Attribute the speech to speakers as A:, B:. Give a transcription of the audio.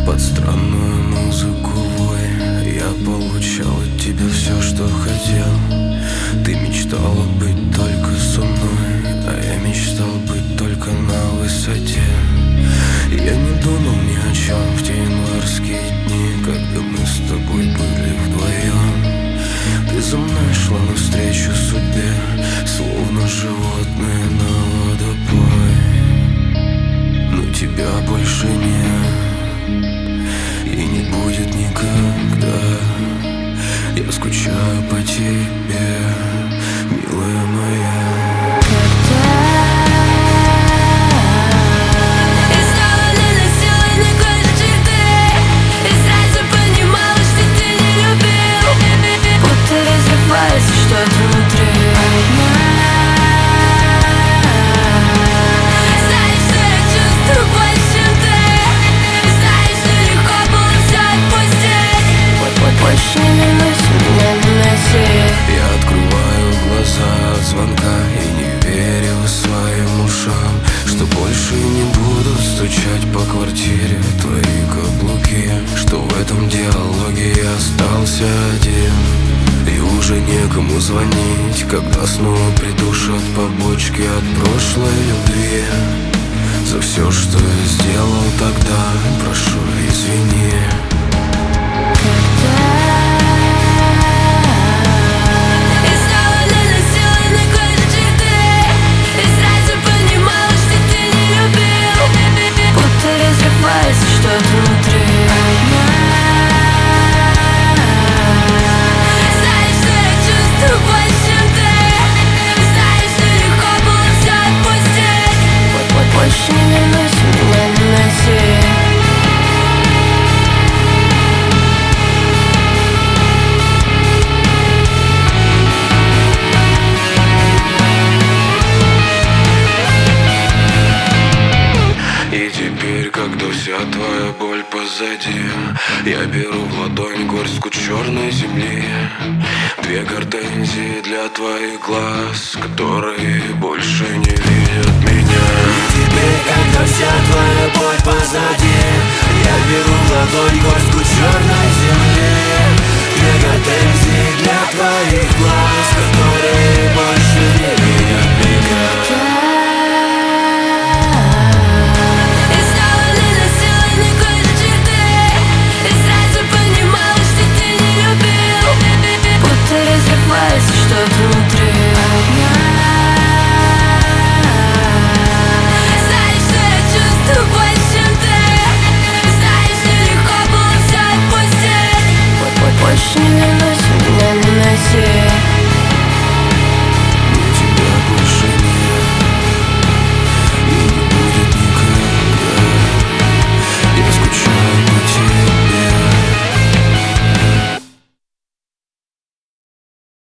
A: Под странную музыку вой я получал от тебя все, что хотел. Ты мечтала быть только со мной, а я мечтал быть только на высоте. Я не думал ни о чем в те январские дни, когда мы с тобой были вдвоем. Ты за мной шла навстречу судьбе, словно животное на водопой. Но тебя больше нет и не будет никогда. Я скучаю по тебе, милая моя.
B: Что-то внутри знаешь, что я чувствую больше, чем ты. Знаешь, что легко было все отпустить. Больше не вернусь, меня не носи.
A: Я открываю глаза от звонка и не верю своим ушам, что больше не будут стучать по квартире твои каблуки, что в этом диалоге я остался один. И уже некому звонить, когда снова придушат побочки от прошлой любви. За все, что я сделал тогда, прошу, извини.
B: И снова наносила на кожу черты, и сразу понимала, что ты не любил. Будто разрывается что-то внутри. Больше не вернусь, меня не носи.
A: И теперь, когда вся твоя боль позади, я беру в ладонь горстку черной земли. Две гортензии для твоих глаз, которые больше не видят меня.
C: И теперь, когда вся твоя боль позади, я беру в ладонь горстку черной земли. Две гортензии для твоих глаз, которые больше не видят меня.
B: Что-то внутри. Знаешь, что я чувствую больше, чем ты. Знаешь, что легко было все отпустить. Больше не вернусь.